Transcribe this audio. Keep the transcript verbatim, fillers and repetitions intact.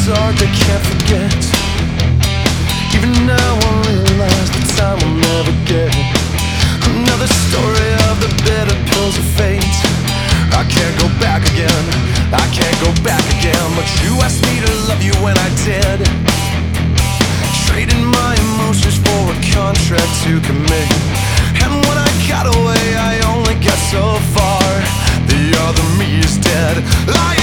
dark, I can't forget. Even now I realize the time will never get. Another story of the bitter pills of fate. I can't go back again, I can't go back again. But you asked me to love you when I did, trading my emotions for a contract to commit. And when I got away, I only got so far. The other me is dead. I